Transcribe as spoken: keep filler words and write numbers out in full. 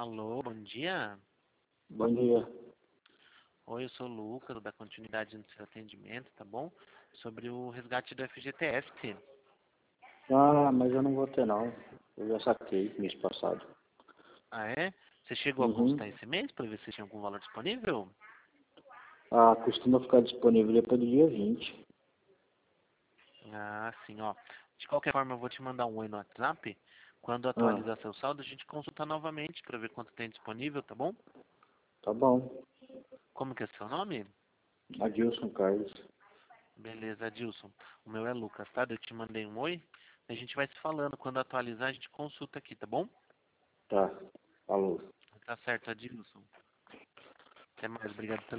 Alô, bom dia. Bom dia. Oi, eu sou o Lucas, da continuidade no seu atendimento, tá bom? Sobre o resgate do F G T S. Ah, mas eu não vou ter não. Eu já saquei mês passado. Ah, é? Você chegou a Uhum. consultar esse mês para ver se tinha algum valor disponível? Ah, costuma ficar disponível depois do dia vinte. Ah, sim, ó. De qualquer forma, eu vou te mandar um oi no WhatsApp. Quando Ah, atualizar seu saldo, a gente consulta novamente para ver quanto tem disponível, tá bom? tá bom. Como que é seu nome? Adilson Carlos. Beleza, Adilson. O meu é Lucas, tá? Eu te mandei um oi. A gente vai se falando. Quando atualizar, a gente consulta aqui, tá bom? Tá. Falou. Tá certo, Adilson. Até mais, obrigado pelo